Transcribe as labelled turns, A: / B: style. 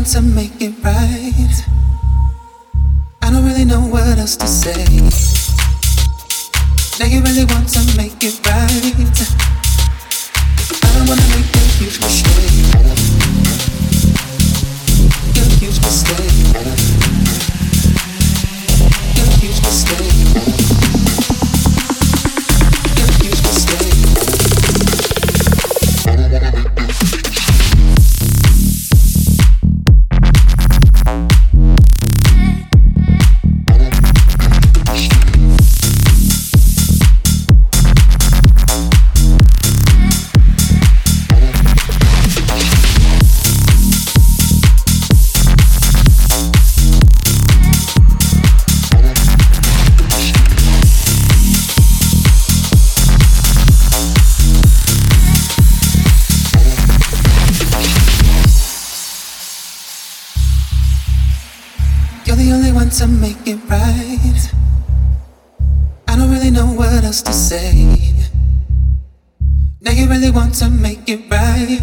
A: want to make it right. I don't really know what else to say. Now you really want to make it right. I don't wanna make a huge mistake. A huge mistake. A huge mistake. A huge mistake. I don't wanna make a to make it right. I don't really know what else to say. Now you really want to make it right.